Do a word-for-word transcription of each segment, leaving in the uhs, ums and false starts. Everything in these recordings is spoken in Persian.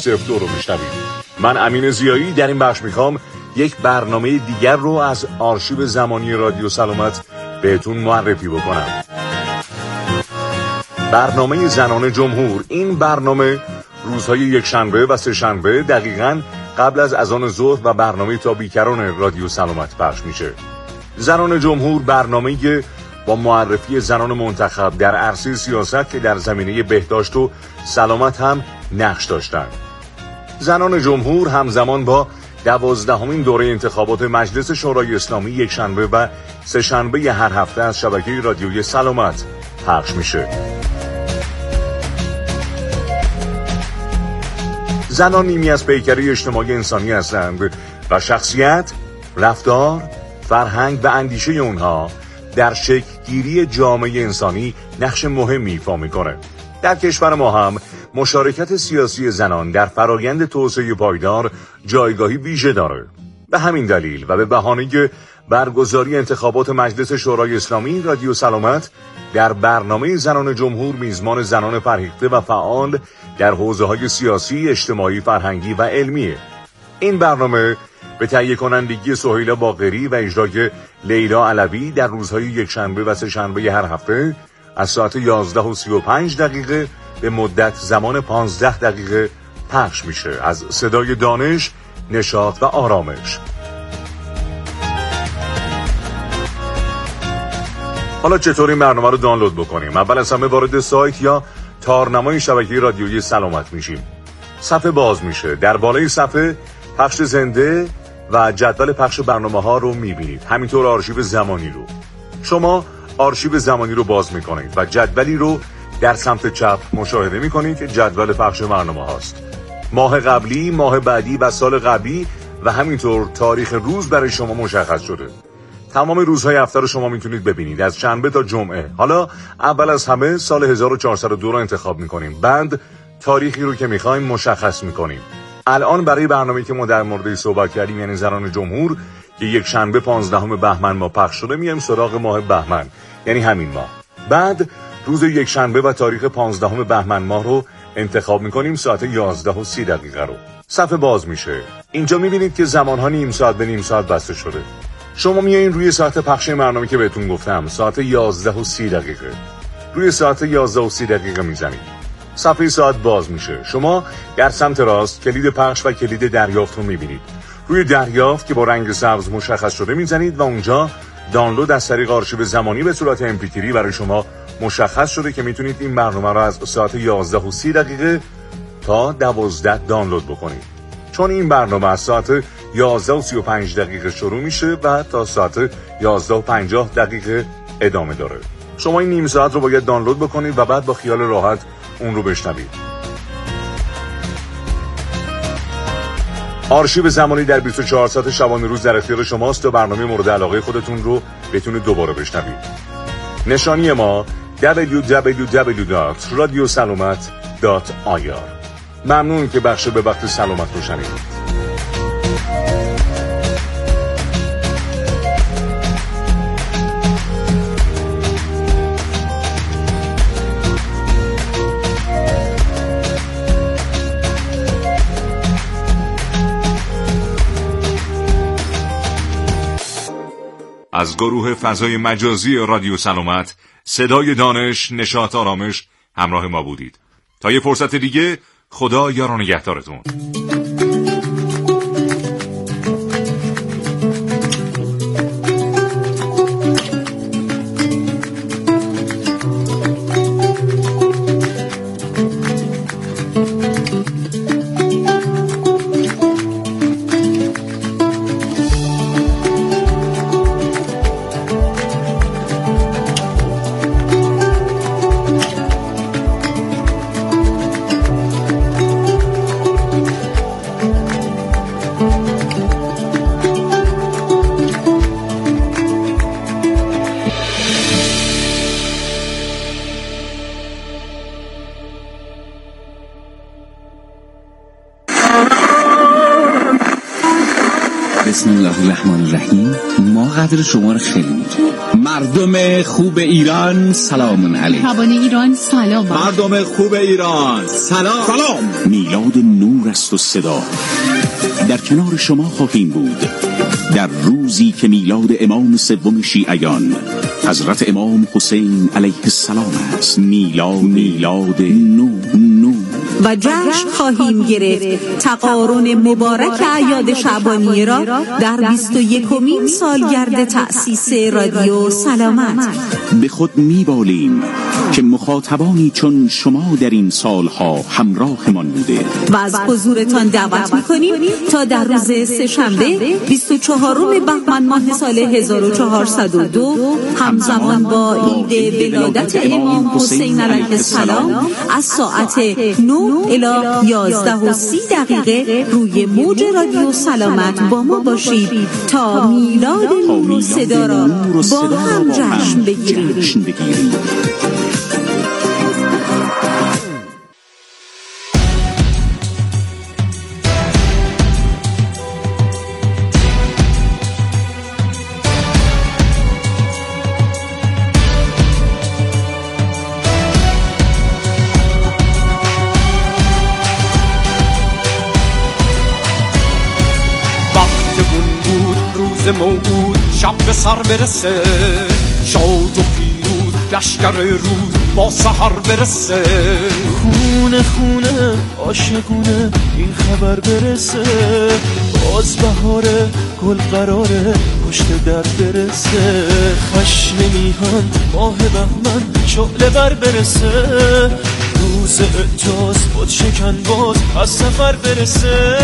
صفر دو رو میشنوید. من امین ضیایی در این بخش میخوام یک برنامه دیگر رو از آرشیو زمانی رادیو سلامت بهتون معرفی بکنم. برنامه زنان جمهور. این برنامه روزهای یک شنبه و سه شنبه دقیقاً قبل از اذان ظهر و برنامه تا بیکران رادیو سلامت پخش میشه. زنان جمهور برنامه‌ای با معرفی زنان منتخب در عرصه سیاست که در زمینه بهداشت و سلامت هم نقش داشتند. زنان جمهور همزمان با دوازدهمین دوره انتخابات مجلس شورای اسلامی یک شنبه و سه شنبه هر هفته از شبکه رادیوی سلامت پخش میشه. زنان نیمی از پیکره اجتماعی انسانی هستند و شخصیت، رفتار، فرهنگ و اندیشه اونها در شکل‌گیری جامعه انسانی نقش مهمی ایفا میکنه. در کشور ما هم مشارکت سیاسی زنان در فرایند توسعه پایدار جایگاهی ویژه داره. به همین دلیل و به بهانه برگزاری انتخابات مجلس شورای اسلامی رادیو سلامت در برنامه زنان جمهور میزبان زنان فرهیخته و فعال در حوزه‌های سیاسی، اجتماعی، فرهنگی و علمیه. این برنامه به تهیه کنندگی سهیلا باقری و اجرای لیلا علوی در روزهای یک شنبه و سه شنبه هر هفته از ساعت یازده و سی و پنج دقیقه به مدت زمان پانزده دقیقه پخش میشه از صدای دانش، نشاط و آرامش. حالا چطور این برنامه رو دانلود بکنیم؟ اول از همه وارد سایت یا تارنمای شبکه رادیویی سلامت میشیم. صفحه باز میشه. در بالای صفحه پخش زنده و جدول پخش برنامه ها رو میبینید. همینطور آرشیو زمانی رو. شما آرشیو زمانی رو باز میکنید و جدولی رو در سمت چپ مشاهده میکنید که جدول پخش برنامه هاست. ماه قبلی، ماه بعدی و سال قبلی و همینطور تاریخ روز برای شما مشخص شده. تمام روزهای هفته رو شما میتونید ببینید از شنبه تا جمعه. حالا اول از همه سال هزار و چهارصد و دو رو انتخاب میکنیم. بعد تاریخی رو که میخوایم مشخص میکنیم. الان برای برنامه‌ای که ما در موردش صحبت کردیم یعنی زنان جمهور که یک شنبه پانزدهم بهمن ما پخش شده میایم سراغ ماه بهمن یعنی همین ماه. بعد روز یک شنبه و تاریخ پانزدهم بهمن ماه رو انتخاب میکنیم ساعت یازده و سی دقیقه رو. صفحه باز میشه. اینجا میبینید که زمانها نیم ساعت به نیم ساعت بسته شده. شما میایین روی ساعت پخش برنامه که بهتون گفتم ساعت یازده و سی دقیقه. روی ساعت یازده و سی دقیقه میزنید. صفحه ساعت باز میشه. شما در سمت راست کلید پخش و کلید دریافت رو میبینید. روی دریافت که با رنگ سبز مشخص شده میزنید و اونجا دانلود از طریق آرشیو زمانی به صورت ام پی تری برای شما مشخص شده که میتونید این برنامه رو از ساعت یازده و سی دقیقه تا دوازده دانلود بکنید. چون این برنامه از ساعت یازده و سی و پنج دقیقه شروع میشه و تا ساعت یازده و پنجاه دقیقه ادامه داره. شما این نیم ساعت رو باید دانلود بکنید و بعد با خیال راحت اون رو بشنوید. آرشیو زمانی در بیست و چهار ساعت شبانه روز در اختیار شماست تا برنامه مورد علاقه خودتون رو بتونید دوباره بشنوید. نشانی ما دبلیو دبلیو دبلیو دات رادیو سلامت دات آی آر. ممنون که بخش به وقت سلامت رو شنیدید. از گروه فضای مجازی رادیو سلامت صدای دانش، نشاط، آرامش همراه ما بودید. تا یه فرصت دیگه خدا یار و نگهدارتون. بسم الله الرحمن الرحیم. ما قدر شما رو خیلی می‌دونیم. مردم خوب ایران سلام علیکم. شبان ایران سلام. مردم خوب ایران سلام. سلام. میلاد نور است و صدا. در کنار شما خواهیم بود در روزی که میلاد امام سوم شیعیان حضرت امام حسین علیه السلام است. میلاد میلاد نور نور و جشن خواهیم گرفت تقارن مبارک اعیاد شعبانیه را در بیست و یکمین سالگرد تأسیس رادیو سلامت. به خود میبالیم که مخاطبانی چون شما در این سالها همراهمان بوده و از حضورتان دعوت میکنیم تا در روز سه‌شنبه بیست و چهارم بهمن ماه سال هزار و چهارصد و دو همزمان با عید ولادت امام حسین علیه السلام از ساعت نه الی یازده و سی دقیقه روی موج رادیو سلامت با ما باشید تا میلاد نور و صدا را با هم جشن بگیریم. موعود شب به سر برسه، شاد و پیروز لشکر روز با سحر برسه. خونه خونه عاشقونه این خبر برسه، باز بهاره گل قراره پشت در برسه. خشم میهن ماه بهمن شعله بر برسه، روز اعجاز خود شکن باز از سفر برسه.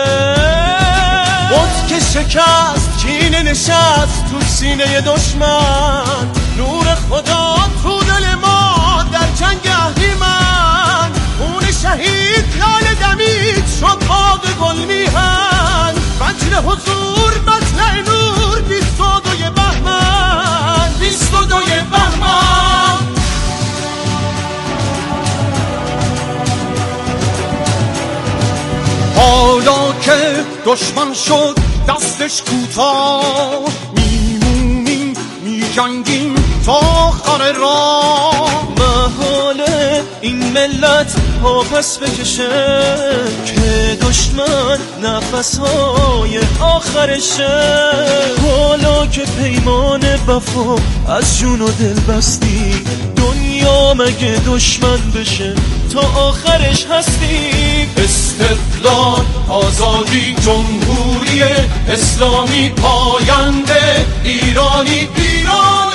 بود که شکست کینه نشست تو سینه دشمن، نور خدا تو دل ما در جنگ اهریمن. خون شهید لاله دمید شد باغ گل میهن، فجر حضور مطلع نور بیست و دوی بهمن، بیست و دوی بهمن. حالا که دشمن شد دستش کوتاه، میمونیم میجنگیم تا آخر راه. محاله این ملت ها پس بکشه که دشمن نفسهای آخرشه. حالا که پیمان وفا از جون و دل بستی، دنیا مگه دشمن بشه تا آخرش هستی. استقلال آزادی جمهوری اسلامی پاینده، ایرانی پیران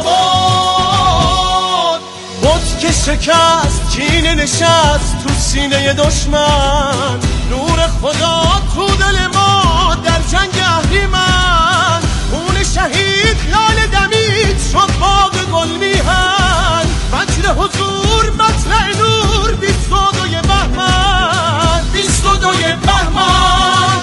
آباد. بود که شکست کینه نشست تو سینه دشمن، نور خدا تو دل ما در جنگ اهریمن. خون شهید لاله دمید شد باغ گل میهن، فجر حضور مطلع نور بیست و دوی بهمن، بیست و دوی بهمن.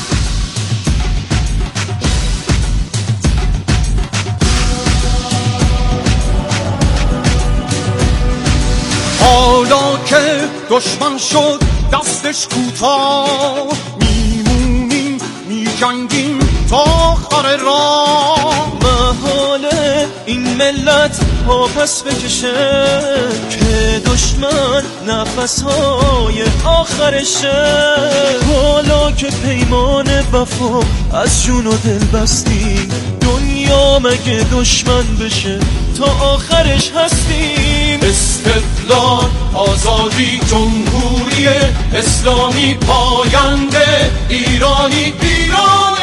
حالا که دشمن شد دستش کوتاه، میمونیم میجنگیم تا آخر راه. محاله این ملت ها پس بکشه که دشمن نفسهای آخرشه. حالا که پیمان وفا از جون و دل بستی، دنیا مگه دشمن بشه تا آخرش هستیم. استقلال آزادی جمهوری اسلامی پاینده، ایرانی پیران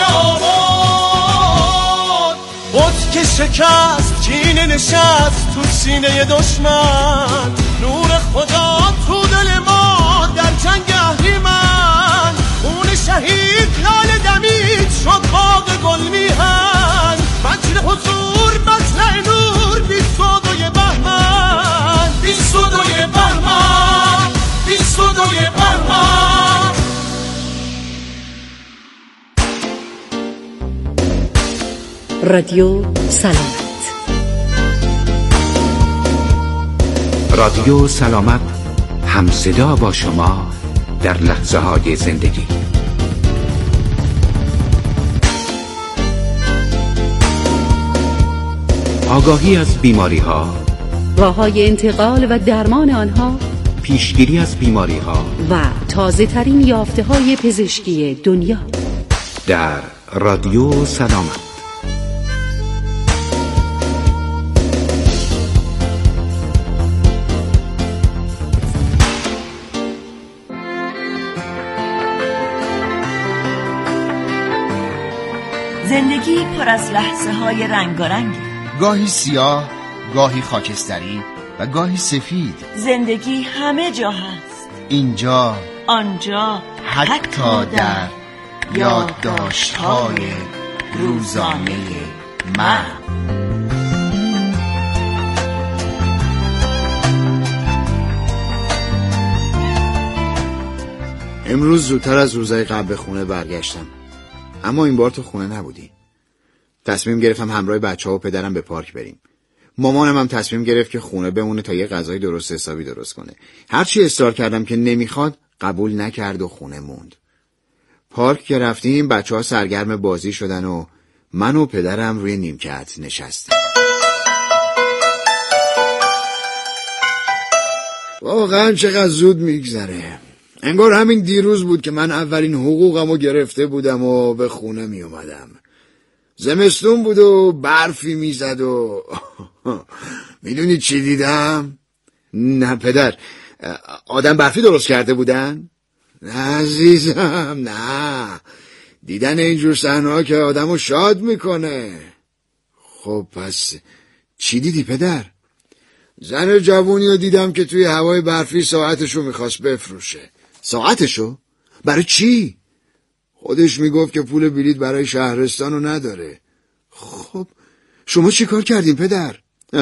آباد. بود که شکست کینه نشست تو سینه دشمن، نور خدا تو دل ما در جنگ اهریمن. خون شهید لاله دمید شد باغ گل میهن، فجر حضور مطلع نور بیست و دوی بهمن، بیست و دوی بهمن، بیست و دوی بهمن. رادیو سلامت. رادیو سلامت همصدا با شما در لحظه های زندگی. آگاهی از بیماری ها، راه‌های انتقال و درمان آنها پیشگیری از بیماری ها و تازه ترین یافته های پزشکی دنیا در رادیو سلامت. زندگی پر از لحظه های رنگارنگی، گاهی سیاه، گاهی خاکستری و گاهی سفید. زندگی همه جا هست، اینجا، آنجا، حتی در یادداشت‌های روزانه من. امروز زودتر از روزهای قبل به خونه برگشتم، اما این بار تو خونه نبودی. تصمیم گرفتم همراه بچه ها و پدرم به پارک بریم. مامانم هم تصمیم گرفت که خونه بمونه تا یه غذای درست حسابی درست کنه. هرچی اصرار کردم که نمیخواد قبول نکرد و خونه موند. پارک که رفتیم بچه ها سرگرم بازی شدن و من و پدرم روی نیمکت نشستیم. واقعا چقدر زود میگذره. انگار همین دیروز بود که من اولین حقوقمو گرفته بودم و به خونه می اومدم. زمستون بود و برفی میزد و میدونی چی دیدم؟ نه پدر، آدم برفی درست کرده بودن؟ نه عزیزم، نه. دیدن اینجور صحنه‌ها که آدمو شاد میکنه. خب پس چی دیدی پدر؟ زن جوونی رو دیدم که توی هوای برفی ساعتشو میخواست بفروشه. ساعتشو؟ برای چی؟ خودش میگفت که پول بلیط برای شهرستانو نداره. خب شما چی کار کردین پدر؟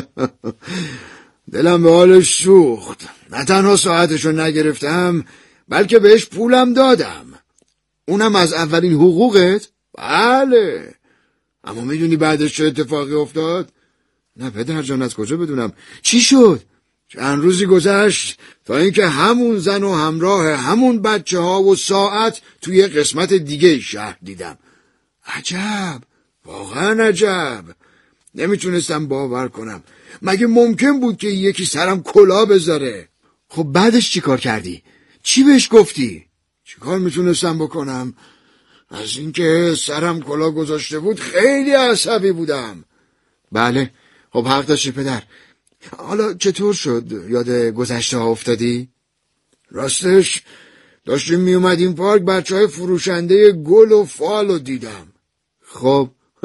دلم به حالش سوخت. نه تنها ساعتشو نگرفتم بلکه بهش پولم دادم. اونم از اولین حقوقت؟ بله. اما میدونی بعدش چه اتفاقی افتاد؟ نه پدر جان، از کجا بدونم؟ چی شد؟ چند روزی گذشت تا اینکه همون زن و همراه همون بچه ها و ساعت توی قسمت دیگه شهر دیدم. عجب، واقعا عجب. نمیتونستم باور کنم. مگه ممکن بود که یکی سرم کلاه بذاره؟ خب بعدش چی کار کردی؟ چی بهش گفتی؟ چی کار میتونستم بکنم؟ از اینکه سرم کلاه گذاشته بود خیلی عصبی بودم. بله، خب حق داشتی پدر. حالا چطور شد یاد گذشته ها افتادی؟ راستش داشتیم می اومدیم پارک بچه های فروشنده گل و فال رو دیدم. خب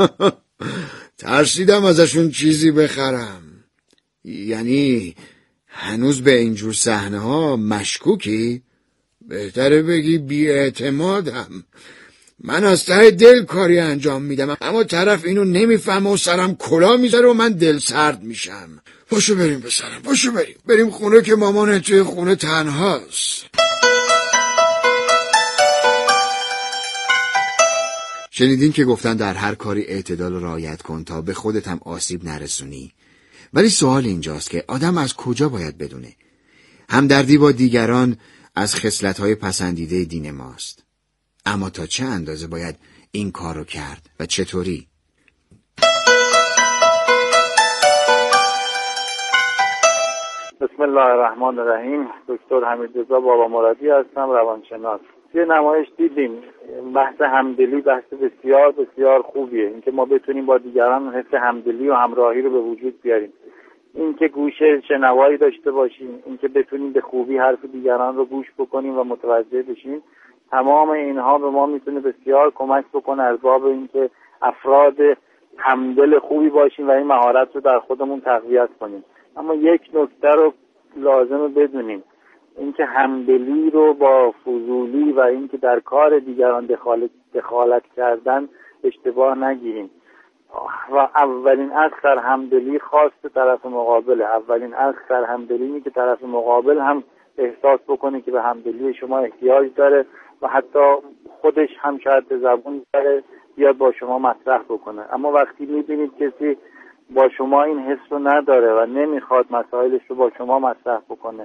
ترسیدم ازشون چیزی بخرم. یعنی هنوز به اینجور صحنه ها مشکوکی؟ بهتره بگی بی‌اعتمادم. من از ته دل کاری انجام میدم اما طرف اینو نمیفهمه و سرم کلاه میذاره و من دل سرد میشم. پاشو بریم پسرم، پاشو بریم بریم خونه که مامان توی خونه تنهاست. شنیدین که گفتن در هر کاری اعتدال رو رعایت کن تا به خودت هم آسیب نرسونی. ولی سوال اینجاست که آدم از کجا باید بدونه؟ همدردی با دیگران از خصلت‌های پسندیده دین ماست. اما تا چه اندازه باید این کارو کرد و چطوری؟ بسم الله الرحمن الرحیم. دکتر حمیدرضا بابا مرادی هستم، روانشناس. یه نمایش دیدیم، بحث همدلی بحث بسیار بسیار خوبیه. اینکه ما بتونیم با دیگران حس همدلی و همراهی رو به وجود بیاریم، اینکه گوش شنوایی داشته باشیم، اینکه بتونیم به خوبی حرف دیگران رو گوش بکنیم و متوجه بشیم، تمام اینها به ما میتونه بسیار کمک بکنه از باب اینکه افراد همدل خوبی باشیم و این مهارت رو در خودمون تقویت کنیم. اما یک نکته رو لازمه بدونیم، اینکه همدلی رو با فضولی و اینکه در کار دیگران دخالت, دخالت کردن اشتباه نگیریم. و اولین اصل همدلی خاص طرف مقابله. اولین اصل همدلی اینه که طرف مقابل هم احساس بکنه که به همدلی شما احتیاج داره و حتی خودش هم شاید به زبون داره بیاد با شما مطرح بکنه. اما وقتی میبینید کسی با شما این حس رو نداره و نمیخواد مسائلش رو با شما مطرح بکنه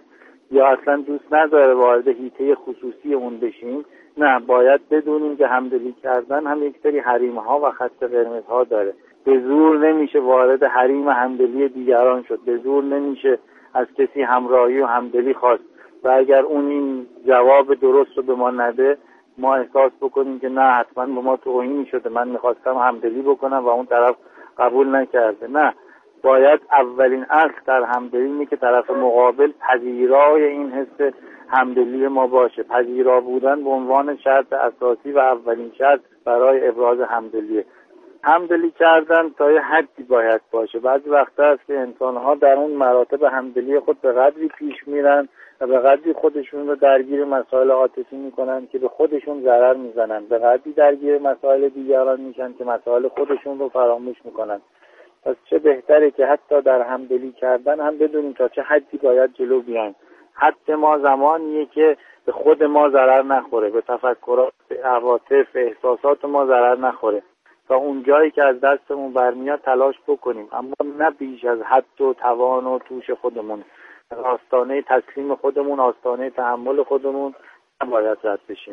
یا اصلا دوست نداره وارد حیطه خصوصی اون بشیم. نه، باید بدونیم که همدلی کردن هم یک سری حریم‌ها و خط قرمزها داره. به زور نمیشه وارد حریم همدلی دیگران شد، به زور نمیشه از کسی همراهی و همدلی خواست و اگر اون این جواب درست رو به ما نده ما احساس بکنیم که نه حتما به ما توهینی شده، من میخواستم همدلی بکنم و اون طرف قبول نکرده. نه، باید اولین اصل در همدلی اینه که طرف مقابل پذیرای این حس همدلی ما باشه. پذیرا بودن به عنوان شرط اساسی و اولین شرط برای ابراز همدلیه. همدلی کردن تا یه حدی باید باشه. بعضی وقتا هست که انسان‌ها در اون مراتب همدلی خود به قدری پیش میرن و به قدری خودشون رو درگیر مسائل عاطفی میکنن که به خودشون ضرر میزنن، به قدری درگیر مسائل دیگران میشن که مسائل خودشون رو فراموش میکنن. پس چه بهتره که حتی در همدلی کردن هم بدونیم تا چه حدی باید جلو بیایم. حد ما زمانیه که به خود ما ضرر نخوره، به تفکرات، به عواطف، احساسات ما ضرر نخوره. تا اون جایی که از دستمون برمیاد تلاش بکنیم، اما نه بیش از حد و توان و توش خودمون. آستانه تسلیم خودمون، آستانه تحمل خودمون نباید رد بشیم.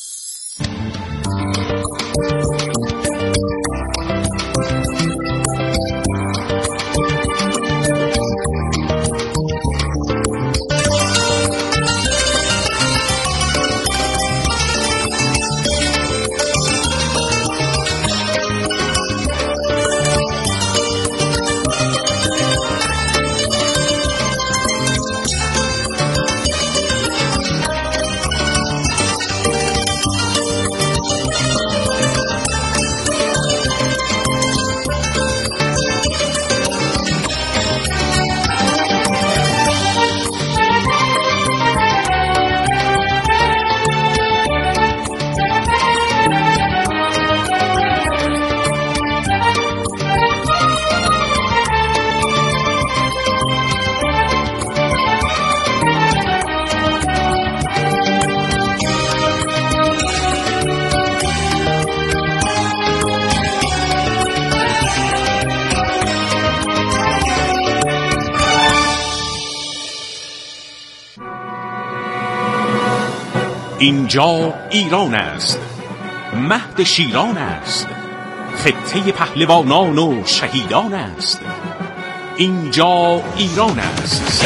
اینجا ایران است، مهد شیران است، خطه پهلوانان و شهیدان است. اینجا ایران است.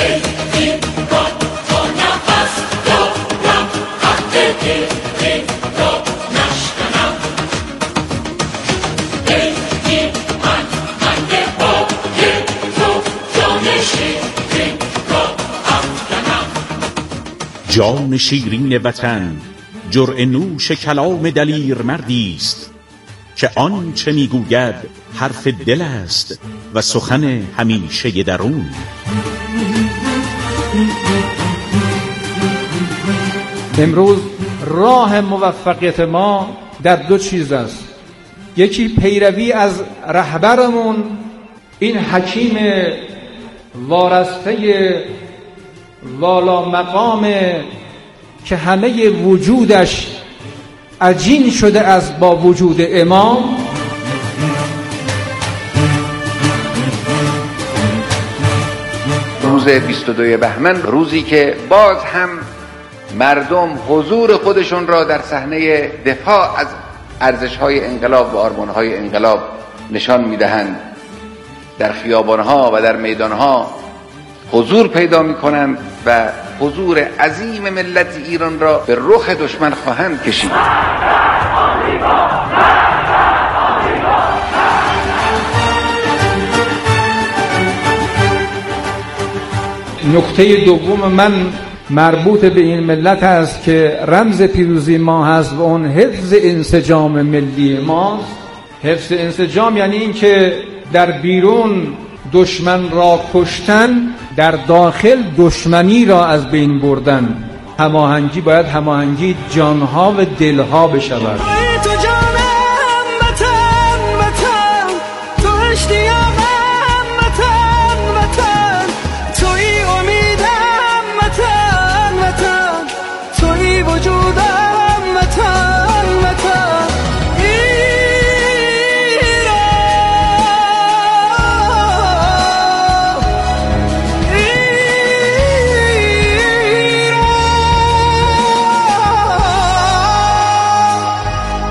جان شیرین وطن جرعه نوش کلام دلیر مردی است که آن چه میگوید حرف دل است و سخن همیشه درون. امروز راه موفقیت ما در دو چیز است. یکی پیروی از رهبرمون، این حکیم وارسته والا مقامه که همه وجودش عجین شده از با وجود امام. روز بیست و دوم بهمن، روزی که باز هم مردم حضور خودشون را در صحنه دفاع از ارزش‌های انقلاب و آرمان‌های انقلاب نشان می‌دهند. در خیابان‌ها و در میدان‌ها حضور پیدا می‌کنند و حضور عظیم ملت ایران را به رخ دشمن خواهند کشید. نکته دوم من مربوط به این ملت است که رمز پیروزی ما هست و اون حفظ انسجام ملی ماست. حفظ انسجام یعنی این که در بیرون دشمن را کشتن، در داخل دشمنی را از بین بردن. هماهنگی باید هماهنگی جانها و دلها بشود.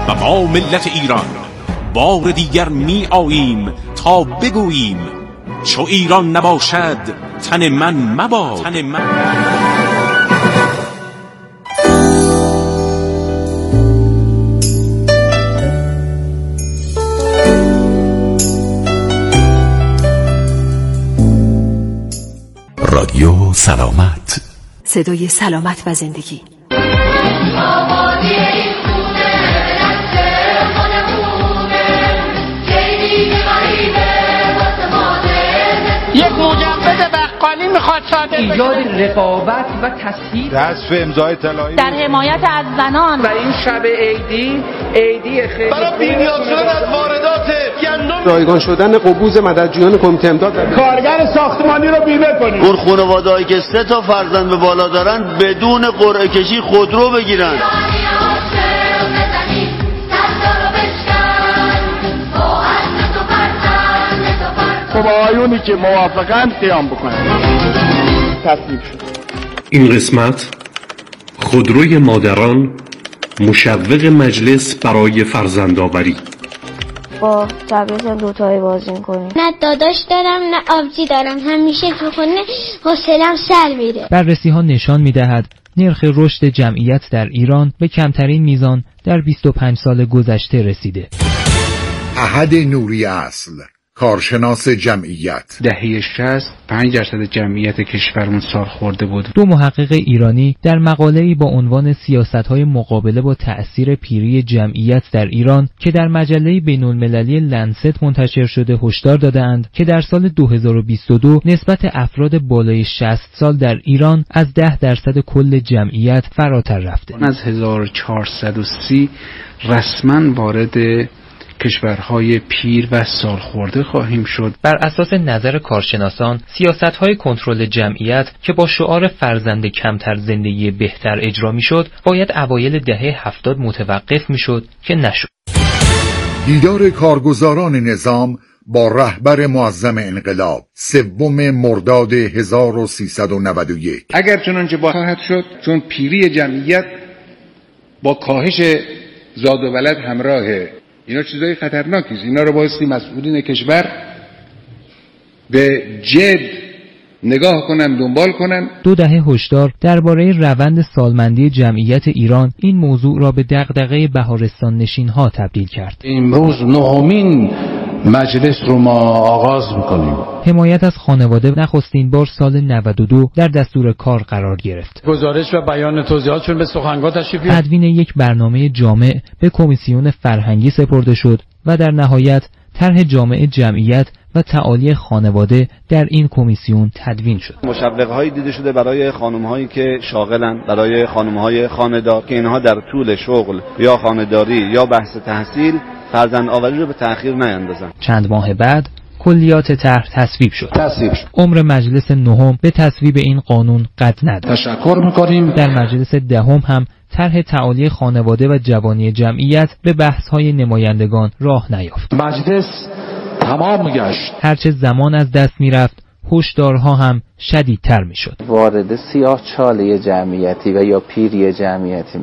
و ما ملت ایران بار دیگر می آییم تا بگوییم چو ایران نباشد تن من مباد تن من. رادیو سلامت، صدای سلامت و زندگی. یک مجوز بقالی میخواد صادر بشه. ایجاد رقابت و تسهیل حذف امضای طلایی در حمایت از زنان و این شب عیدی عیدی خیلی برای بی‌نیاز شدن از واردات گندم، رایگان شدن قبوز مددجویان کمیته امداد، کارگر ساختمانی رو بیمه کنید. اون خانواده‌ای که سه تا فرزند به بالا دارن بدون قرعه کشی خودرو بگیرن. خب آیونی که موافقن قیام بکنن. تصویب شد. این قسمت خودروی مادران مشوق مجلس برای فرزندآوری. با تبریز دوتایی بازی می‌کنیم. نه داداش دارم نه آبجی دارم، همیشه تو خونه حوصله‌ام سر میره. بررسی‌ها نشان می‌دهد نرخ رشد جمعیت در ایران به کمترین میزان در بیست و پنج سال گذشته رسیده. احد نوری اصل، کارشناس جمعیت. دهه شصت پنج درصد جمعیت کشورمون سالخورده بود. دو محقق ایرانی در مقاله‌ای با عنوان سیاست‌های مقابله با تأثیر پیری جمعیت در ایران که در مجله بین‌المللی لنست منتشر شده هشدار داده‌اند که در سال دو هزار و بیست و دو نسبت افراد بالای شصت سال در ایران از ده درصد کل جمعیت فراتر رفته. از هزار و چهارصد و سی رسما وارد کشورهای پیر و سالخورده خواهیم شد. بر اساس نظر کارشناسان، سیاست‌های کنترل جمعیت که با شعار فرزند کمتر زندگی بهتر اجرا می‌شد، باید اوایل دهه هفتاد متوقف می‌شد که نشد. دیدار کارگزاران نظام با رهبر معظم انقلاب سوم مرداد هزار و سیصد و نود و یک. اگر چنانچه با خواهد شد، چون پیری جمعیت با کاهش زاد و ولد همراهه. اینا چیزای خطرناکی است. اینا رو بایستی مسئولین کشور به جد نگاه کنن، دنبال کنن. دو دهه هشدار درباره روند سالمندی جمعیت ایران این موضوع را به دغدغه بهارستان نشین‌ها تبدیل کرد. امروز نهمین مجلس رو ما آغاز می‌کنیم. حمایت از خانواده نخستین بار سال نود و دو در دستور کار قرار گرفت. گزارش و بیان توضیحاتشون به سخنگوی تشریف بیارید. تدوین یک برنامه جامع به کمیسیون فرهنگی سپرده شد و در نهایت طرح جامع جمعیت و تعالی خانواده در این کمیسیون تدوین شد. مشوق‌هایی دیده شده برای خانم‌هایی که شاغلن، برای خانم‌های خانه‌دار که اینها در طول شغل یا خانه‌داری یا بحث تحصیل فرزند آوری رو به تأخیر نیندازن. چند ماه بعد کلیات طرح تصویب شد. تصویب شد. عمر مجلس نهم به تصویب این قانون قد نداشت. تشکر می‌کنیم. در مجلس دهم هم طرح تعالی خانواده و جوانی جمعیت به بحث‌های نمایندگان راه نیافت. مجلس تمام گشت. هرچه زمان از دست می‌رفت، هشدارها هم شدیدتر می‌شد. وارد سیاه چاله جمعیتی و یا پیری جمعیتی.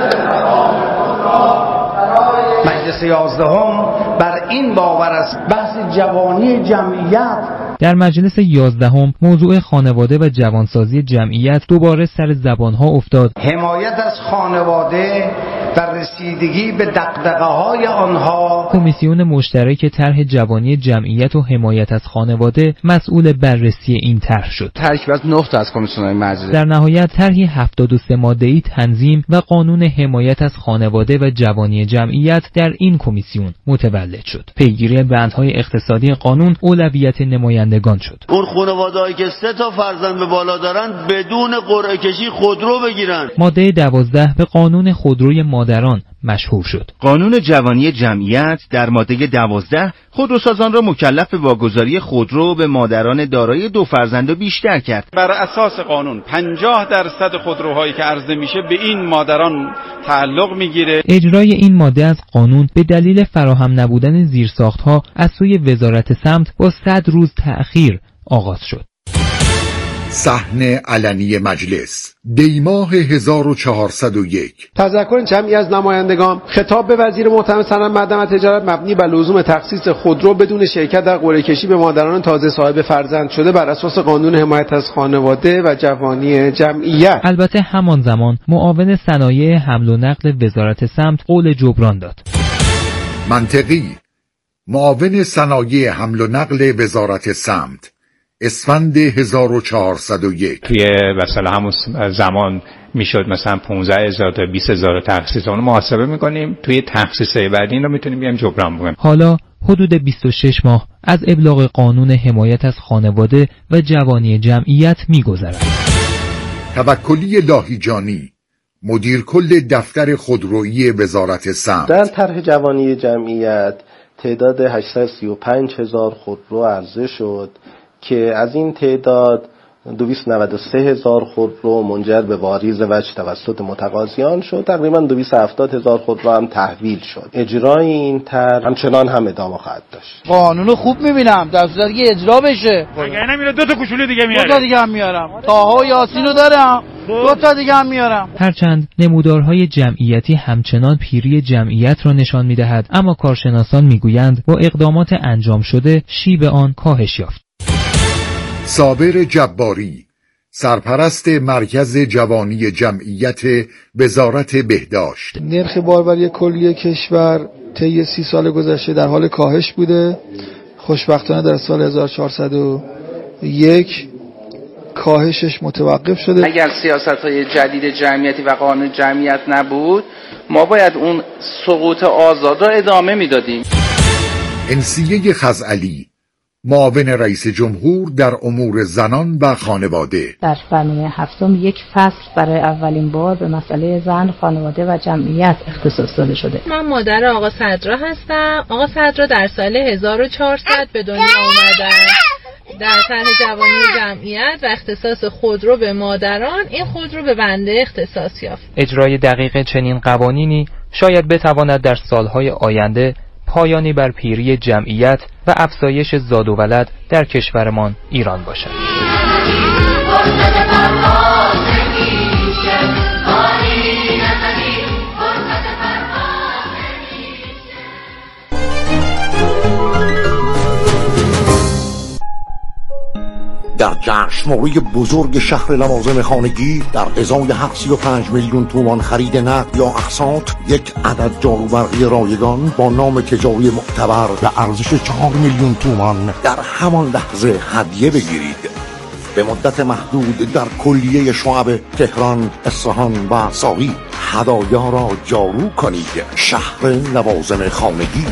مجلس یازدهم بر این باور است بحث جوانی جمعیت. در مجلس یازدهم موضوع خانواده و جوانسازی جمعیت دوباره سر زبانها افتاد. حمایت از خانواده و رسیدگی به دغدغه‌های آنها. کمیسیون مشترک طرح جوانی جمعیت و حمایت از خانواده مسئول بررسی این طرح شد. ترکیب از نه تا از کمیسیون‌های مجلس. در نهایت طرحی هفتاد و سه ماده‌ای تنظیم و قانون حمایت از خانواده و جوانی جمعیت در این کمیسیون متولد شد. پیگیری بندهای اقتصادی قانون اولویت نمایندگان شد. اون خانواده‌ای که سه تا فرزند به بالا دارن بدون قرعه کشی خودرو بگیرن. ماده دوازده به قانون خودروی مادران مشهور شد. قانون جوانی جمعیت در ماده دوازده خودروسازان را مکلف به واگذاری خودرو به مادران دارای دو فرزند و بیشتر کرد. بر اساس قانون پنجاه درصد خودروهایی که عرضه میشه به این مادران تعلق میگیره. اجرای این ماده از قانون به دلیل فراهم نبودن زیرساختها از سوی وزارت سمت با صد روز تأخیر آغاز شد. صحن علنی مجلس دیماه هزار و چهارصد و یک. تذکر جمعی از نمایندگان خطاب به وزیر محترم صنعت معدن و تجارت مبنی بر لزوم تخصیص خودرو بدون شرکت در قرعه کشی به مادران تازه صاحب فرزند شده بر اساس قانون حمایت از خانواده و جوانی جمعیت. البته همان زمان معاون صنایع حمل و نقل وزارت سمت قول جبران داد. منطقی معاون صنایع حمل و نقل وزارت سمت اسفند هزار و چهارصد و یک. توی مثلا همون زمان میشد مثلا پانزده هزار تا بیست هزار تخصیص اون محاسبه میکنیم، توی تخصیص بعدی این رو میتونیم بیایم جبران بکنیم. حالا حدود بیست و شش ماه از ابلاغ قانون حمایت از خانواده و جوانی جمعیت میگذرد. توکلی لاهیجانی مدیر کل دفتر خودرویی وزارت سمت در طرح جوانی جمعیت تعداد هشتصد و سی و پنج هزار خودرو عرضه شد که از این تعداد دویست و نود و سه هزار خودرو منجر به واریز وجه توسط متقاضیان شد. تقریبا دویست و هفتاد هزار خودرو هم تحویل شد. اجرای این طرح همچنان هم ادامه خواهد داشت. قانونو خوب میبینم در صورتی که اجرا بشه. اگه نمیره دو تا کوچولو دیگه میارم. دو تا دیگه هم میارم. طاها و یاسینو دارم. دو تا دیگه هم میارم. هرچند نمودارهای جمعیتی همچنان پیری جمعیت را نشان میدهد، اما کارشناسان میگویند با اقدامات انجام شده شیب آن کاهش یافت. صابر جباری سرپرست مرکز جوانی جمعیت وزارت بهداشت: نرخ باربری کلی کشور طی سی سال گذشته در حال کاهش بوده. خوشبختانه در سال هزار و چهارصد و یک کاهشش متوقف شده. اگر سیاست‌های جدید جمعیتی و قانون جمعیت نبود، ما باید اون سقوط آزاد را ادامه میدادیم. انسیه خزعلی معاون رئیس جمهور در امور زنان و خانواده: در برنامه هفتم یک فصل برای اولین بار به مسئله زن، خانواده و جمعیت اختصاص داده شده. من مادر آقا صدرا هستم. آقا صدرا در سال هزار و چهارصد به دنیا اومدن. در طرح جوانی جمعیت و اختصاص خودرو به مادران، این خودرو به بنده اختصاص یافت. اجرای دقیق چنین قوانینی شاید بتواند در سالهای آینده پایانی بر پیری جمعیت و افزایش زاد و ولد در کشورمان ایران باشد. در جشنواره بزرگ شهر لوازم خانگی در ازای هفت و پنج میلیون تومان خرید نقد یا اقساط یک عدد جاروبرقی رایگان با نام تجاری معتبر به ارزش چهار میلیون تومان در همان لحظه هدیه بگیرید. به مدت محدود در کلیه شعب تهران، اصفهان و ساقی هدایا را جارو کنید. شهر لوازم خانگی.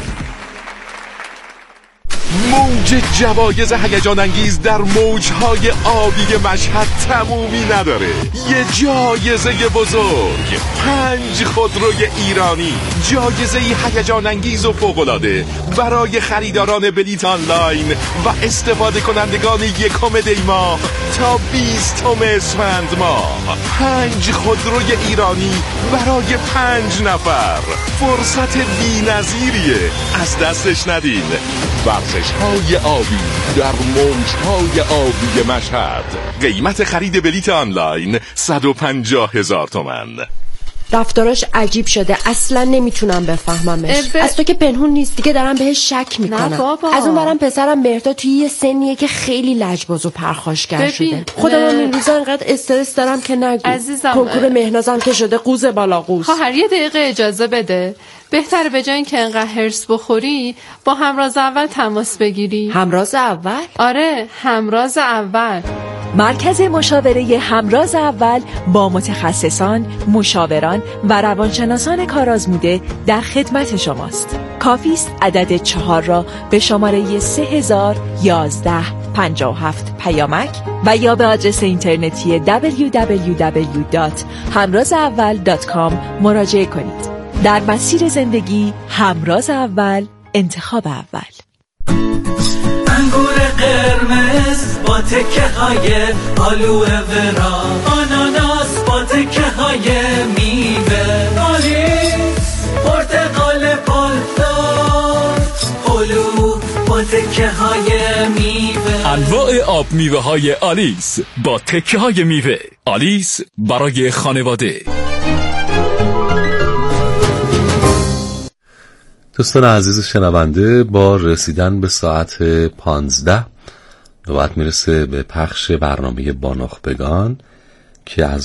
موج جوایز هیجان انگیز در موجهای آبی مشهد تمومی نداره. یه جایزه بزرگ، پنج خودروی ایرانی، جایزه هیجان انگیز و فوق‌العاده برای خریداران بلیط آنلاین و استفاده کنندگان یکم دی ماه تا بیستم اسفند ماه. پنج خودروی ایرانی برای پنج نفر، فرصت بی‌نظیریه، از دستش ندین. ورزش های آبی در موجهای آبی مشهد. قیمت خرید بلیط آنلاین صد و پنجاه هزار تومان. رفتاراش عجیب شده، اصلا نمیتونم بفهممش. ب... از تو که پنهون نیست دیگه، دارم بهش شک میکنم. از اون برم پسرم مهرداد توی یه سنیه که خیلی لجباز و پرخاشگر شده. خودم هم این روزا انقدر استرس دارم که نگو. عزیزم کنکور مهنازم که شده قوز بالا قوز. خواهر یه دقیقه اجازه بده. بهتره به جای اینکه انقدر هرس بخوری با همراز اول تماس بگیری. همراز اول؟ آره، همراز اول. مرکز مشاوره همراز اول با متخصصان، مشاوران و روانشناسان کارآزموده در خدمت شماست. کافی است عدد چهار را به شماره سه هزار یازده پنجاه و هفت پیامک و یا به آدرس اینترنتی دبلیو دبلیو دبلیو دات همراز اول دات کام مراجعه کنید. در مسیر زندگی همراز اول، انتخاب اول. انگور قرمز با تکه های آلوه ورا، آناناس با تکه های میوه، آلیس پرتقال پالدار، هلو با تکه های میوه. انواع آب میوه های آلیس با تکه های میوه. آلیس برای خانواده. دوستان عزیز شنونده، با رسیدن به ساعت پانزده نوبت میرسه به پخش برنامه بانخبگان که از